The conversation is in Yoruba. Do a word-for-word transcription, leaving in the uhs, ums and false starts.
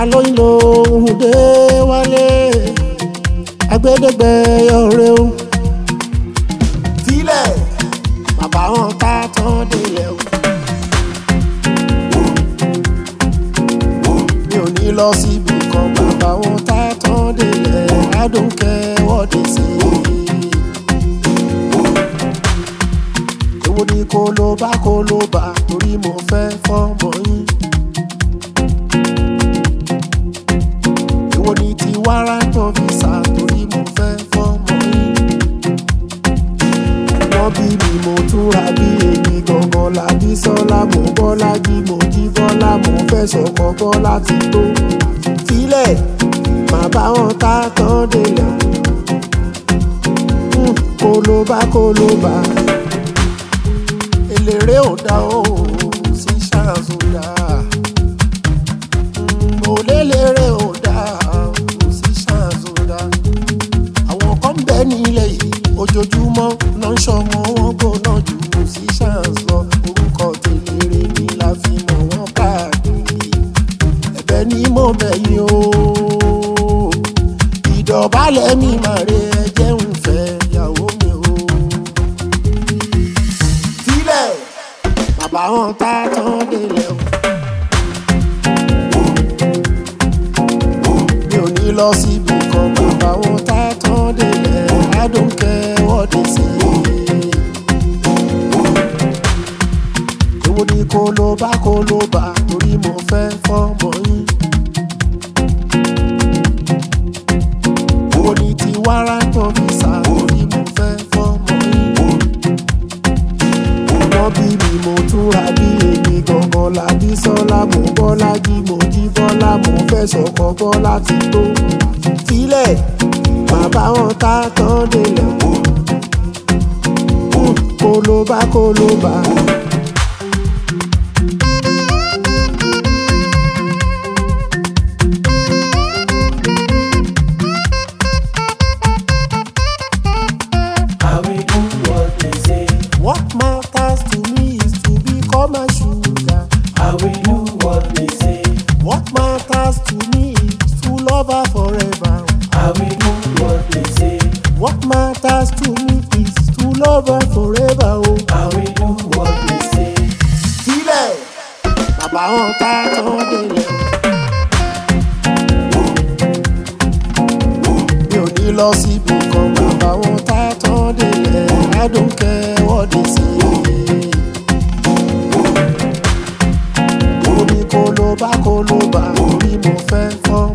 alóyin lòun dé wálé agbẹ́dẹ́gbẹ́ ọ̀rẹ́ o filẹ̀ bàbá wọn ká tán délẹ̀ o. mi ò ní lọ síbi kan bàbá wọn ká tán délẹ̀ adúnkẹ́ wọ́dé sí i. èwo ni kó ló bá kó ló bá torí mo fẹ́ fọ́mọ yín. èwo ni ti warrant of visa torí mo fẹ́ fọ́mọ yín. wọ́n bí mi mo túra bí èmi gangan làbí sọ́lá mo bọ́lá jí mo jí bọ́lá mo fẹ́ sọ̀kọ̀ bọ́lá ti tó. filẹ̀ má bá wọn ká tán délẹ̀ kó ló bá kó ló bá eléré ò dá o sí ṣáàzù dá mo léléré ò dá o sí ṣáàzù dá. àwọn kan bẹ nílẹ̀ yìí ojoojúmọ́ ló ń ṣọmọ wọn gbóná jù sí ṣáàzù lọ. orúkọ tèléré ni la fi mọ̀ wọ́n káàkiri. ẹ̀bẹ̀ ni mo bẹ̀ yín o ìdọ̀bálẹ̀ mi máa re ẹ̀jẹ̀ ń fẹ́ ìyàwó mi o. filẹ̀ bàbá wọn tá tán délẹ̀ o. mi ò ní lọ síbi kan bàbá wọn tá tán délẹ̀ adúnkẹ́ wọ́dé sí i. èwo ni kó ló bá kó ló bá torí mo fẹ́ fọ́mọ yín. èwo ni ti warrant of visa torí mo fẹ́ fọ́mọ yín. wọ́n bí mi mo túra bí èmi gangan làbí sọ́lá mo bọ́lá jí mo jí bọ́lá mo fẹ́ sọ̀kọ̀ bọ́lá ti tó. filẹ̀ bàbá wọn ká tán délẹ̀ kó ló bá kó ló bá. What matters to me is to become a sugar. I will do what they say. What matters to me is to love her forever. I will do what they say. What matters to me is to love her forever. Oh, I will do what they say. filẹ̀ bàbá wọn ká tán délẹ̀. mi ò ní lọ síbi kan bàbá wọn ká tán délẹ̀ adúnkẹ́ wọ́dé sí i. èwo ni kó ló bá kó ló bá torí mo fẹ́ fọ́